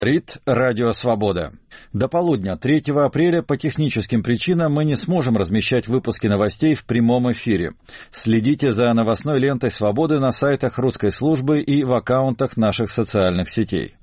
Говорит Радио Свобода. До полудня 3 апреля по техническим причинам мы не сможем размещать выпуски новостей в прямом эфире. Следите за новостной лентой Свободы на сайтах русской службы и в аккаунтах наших социальных сетей.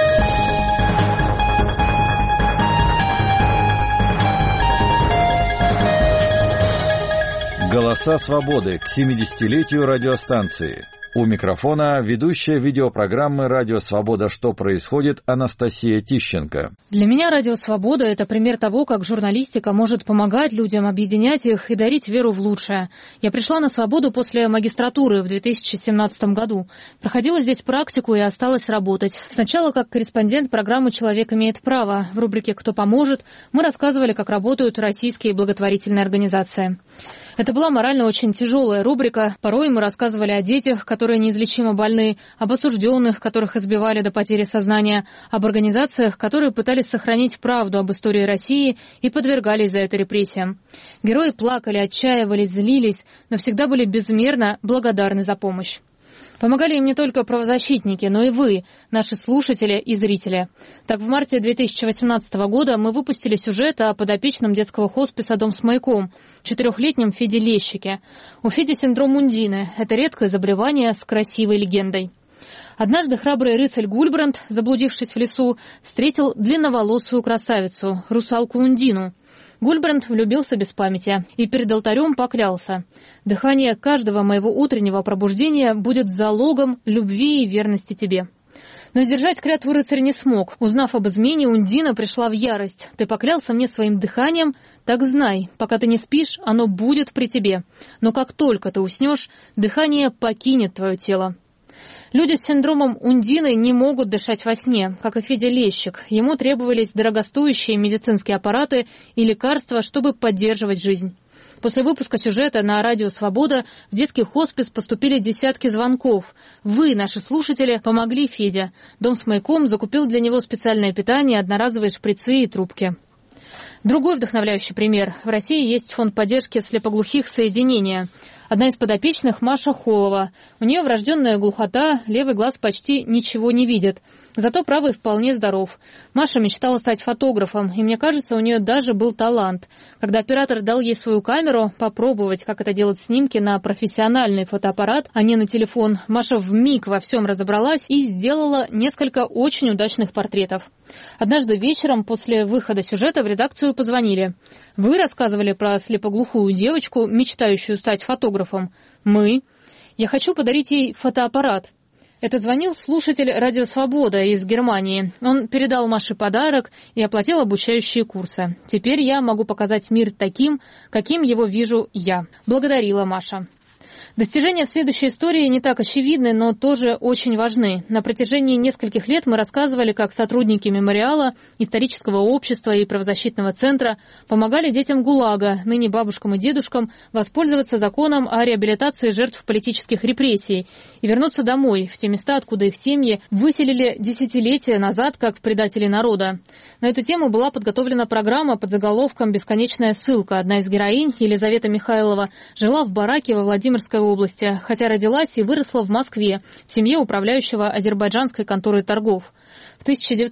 Голоса свободы к 70-летию радиостанции. У микрофона ведущая видеопрограммы «Радио Свобода. Что происходит?» Анастасия Тищенко. Для меня «Радио Свобода» — это пример того, как журналистика может помогать людям, объединять их и дарить веру в лучшее. Я пришла на «Свободу» после магистратуры в 2017 году. Проходила здесь практику и осталась работать. Сначала как корреспондент программы «Человек имеет право». В рубрике «Кто поможет» мы рассказывали, как работают российские благотворительные организации. Это была морально очень тяжелая рубрика. Порой мы рассказывали о детях, которые неизлечимо больны, об осужденных, которых избивали до потери сознания, об организациях, которые пытались сохранить правду об истории России и подвергались за это репрессиям. Герои плакали, отчаивались, злились, но всегда были безмерно благодарны за помощь. Помогали им не только правозащитники, но и вы, наши слушатели и зрители. Так, в марте 2018 года мы выпустили сюжет о подопечном детского хосписа «Дом с маяком», 4-летнем Феде Лещике. У Феди синдром Ундины. Это редкое заболевание с красивой легендой. Однажды храбрый рыцарь Гульбранд, заблудившись в лесу, встретил длинноволосую красавицу, русалку Ундину. Гульбранд влюбился без памяти и перед алтарем поклялся: «Дыхание каждого моего утреннего пробуждения будет залогом любви и верности тебе». Но сдержать клятву рыцарь не смог. Узнав об измене, Ундина пришла в ярость. «Ты поклялся мне своим дыханием? Так знай, пока ты не спишь, оно будет при тебе. Но как только ты уснешь, дыхание покинет твое тело». Люди с синдромом Ундины не могут дышать во сне, как и Федя Лещик. Ему требовались дорогостоящие медицинские аппараты и лекарства, чтобы поддерживать жизнь. После выпуска сюжета на Радио Свобода в детский хоспис поступили десятки звонков. Вы, наши слушатели, помогли Феде. Дом с маяком закупил для него специальное питание, одноразовые шприцы и трубки. Другой вдохновляющий пример. В России есть фонд поддержки слепоглухих «Соединение». Одна из подопечных — Маша Холова. У нее врожденная глухота, левый глаз почти ничего не видит. Зато правый вполне здоров. Маша мечтала стать фотографом, и мне кажется, у нее даже был талант. Когда оператор дал ей свою камеру, попробовать, как это делать снимки на профессиональный фотоаппарат, а не на телефон, Маша вмиг во всем разобралась и сделала несколько очень удачных портретов. Однажды вечером после выхода сюжета в редакцию позвонили. «Вы рассказывали про слепоглухую девочку, мечтающую стать фотографом?» «Мы». «Я хочу подарить ей фотоаппарат». Это звонил слушатель «Радио Свобода» из Германии. Он передал Маше подарок и оплатил обучающие курсы. «Теперь я могу показать мир таким, каким его вижу я», — благодарила Маша. Достижения в следующей истории не так очевидны, но тоже очень важны. На протяжении нескольких лет мы рассказывали, как сотрудники мемориала, исторического общества и правозащитного центра помогали детям ГУЛАГа, ныне бабушкам и дедушкам, воспользоваться законом о реабилитации жертв политических репрессий и вернуться домой, в те места, откуда их семьи выселили десятилетия назад как предатели народа. На эту тему была подготовлена программа под заголовком «Бесконечная ссылка». Одна из героинь, Елизавета Михайлова, жила в бараке во Владимирской области, хотя родилась и выросла в Москве, в семье управляющего азербайджанской конторой торгов. В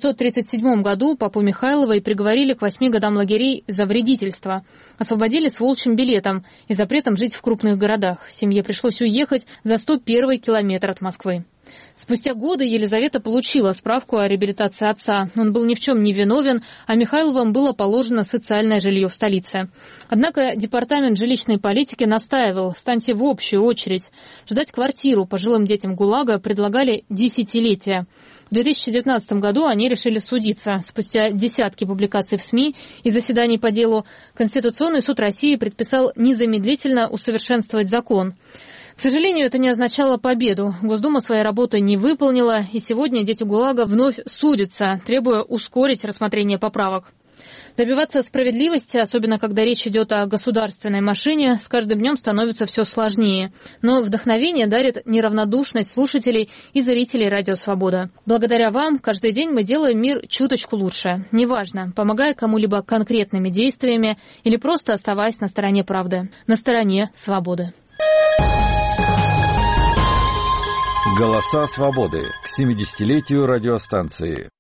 1937 году папу Михайловой приговорили к 8 годам лагерей за вредительство. Освободили с волчьим билетом и запретом жить в крупных городах. Семье пришлось уехать за 101 километр от Москвы. Спустя годы Елизавета получила справку о реабилитации отца. Он был ни в чем не виновен, а Михайловым было положено социальное жилье в столице. Однако департамент жилищной политики настаивал: встаньте в общую очередь. Ждать квартиру пожилым детям ГУЛАГа предлагали десятилетия. В 2019 году они решили судиться. Спустя десятки публикаций в СМИ и заседаний по делу Конституционный суд России предписал незамедлительно усовершенствовать закон. К сожалению, это не означало победу. Госдума своей работы не выполнила, и сегодня дети ГУЛАГа вновь судятся, требуя ускорить рассмотрение поправок. Добиваться справедливости, особенно когда речь идет о государственной машине, с каждым днем становится все сложнее. Но вдохновение дарит неравнодушность слушателей и зрителей «Радио Свобода». Благодаря вам каждый день мы делаем мир чуточку лучше. Неважно, помогая кому-либо конкретными действиями или просто оставаясь на стороне правды, на стороне свободы. Голоса свободы к 70-летию радиостанции.